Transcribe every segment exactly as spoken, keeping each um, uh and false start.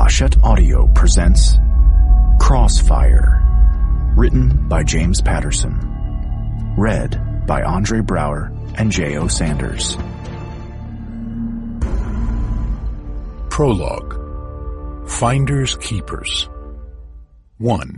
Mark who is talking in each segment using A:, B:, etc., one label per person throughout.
A: Hachette Audio presents Crossfire, written by James Patterson, read by Andre Brower and J O Sanders.
B: Prologue. Finders Keepers. one.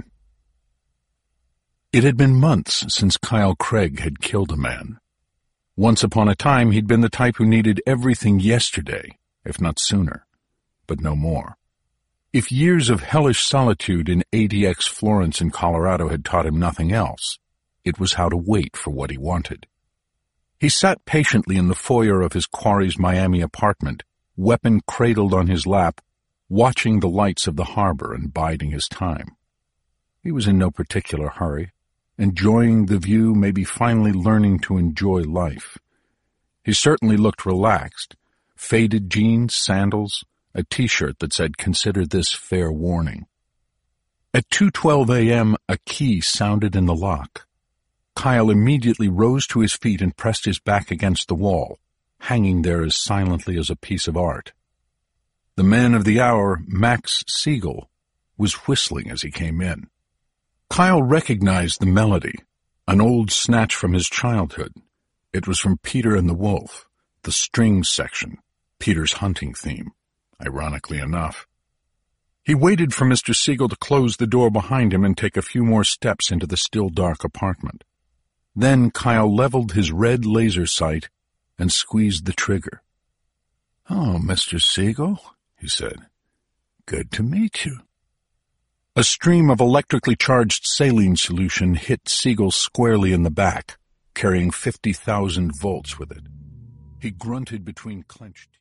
B: It had been months since Kyle Craig had killed a man. Once upon a time, he'd been the type who needed everything yesterday, if not sooner, but no more. If years of hellish solitude in A D X Florence in Colorado had taught him nothing else, it was how to wait for what he wanted. He sat patiently in the foyer of his quarry's Miami apartment, weapon cradled on his lap, watching the lights of the harbor and biding his time. He was in no particular hurry, enjoying the view, maybe finally learning to enjoy life. He certainly looked relaxed, faded jeans, sandals, a T-shirt that said, "Consider this fair warning." At two twelve a.m., a key sounded in the lock. Kyle immediately rose to his feet and pressed his back against the wall, hanging there as silently as a piece of art. The man of the hour, Max Siegel, was whistling as he came in. Kyle recognized the melody, an old snatch from his childhood. It was from Peter and the Wolf, the strings section, Peter's hunting theme, ironically enough. He waited for Mister Siegel to close the door behind him and take a few more steps into the still dark apartment. Then Kyle leveled his red laser sight and squeezed the trigger. "Oh, Mister Siegel," he said. "Good to meet you." A stream of electrically charged saline solution hit Siegel squarely in the back, carrying fifty thousand volts with it. He grunted between clenched teeth.